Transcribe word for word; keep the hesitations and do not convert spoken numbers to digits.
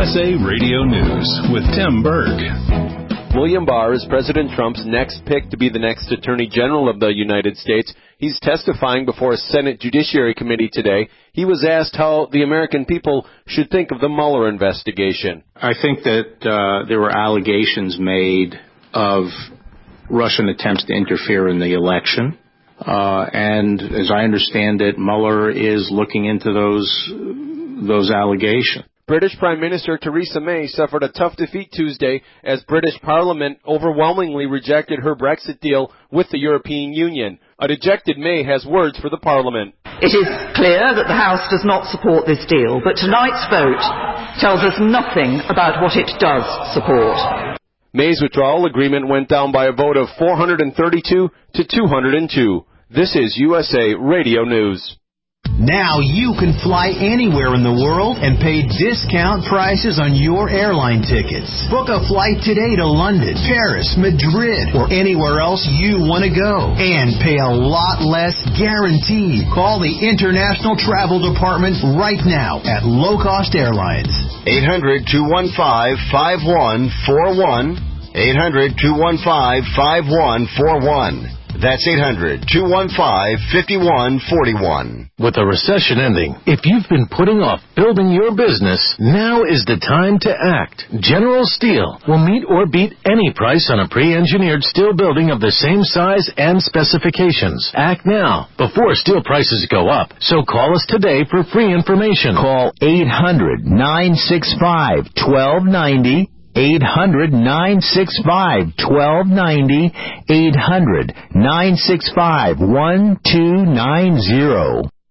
S A Radio News with Tim Berg. William Barr is President Trump's next pick to be the next Attorney General of the United States. He's testifying before a Senate Judiciary Committee today. He was asked how the American people should think of the Mueller investigation. I think that uh, there were allegations made of Russian attempts to interfere in the election. Uh, and as I understand it, Mueller is looking into those those allegations. British Prime Minister Theresa May suffered a tough defeat Tuesday as British Parliament overwhelmingly rejected her Brexit deal with the European Union. A dejected May has words for the Parliament. It is clear that the House does not support this deal, but tonight's vote tells us nothing about what it does support. May's withdrawal agreement went down by a vote of four hundred thirty-two to two hundred two. This is U S A Radio News. Now you can fly anywhere in the world and pay discount prices on your airline tickets. Book a flight today to London, Paris, Madrid, or anywhere else you want to go. And pay a lot less guaranteed. Call the International Travel Department right now at Low Cost Airlines. eight hundred, two one five, five one four one. eight hundred, two one five, five one four one. That's eight hundred, two one five, five one four one. With a recession ending, if you've been putting off building your business, now is the time to act. General Steel will meet or beat any price on a pre-engineered steel building of the same size and specifications. Act now, before steel prices go up. So call us today for free information. Call eight hundred, nine six five, one two nine zero. eight hundred, nine six five, one two nine zero. eight hundred, nine six five, one two nine zero.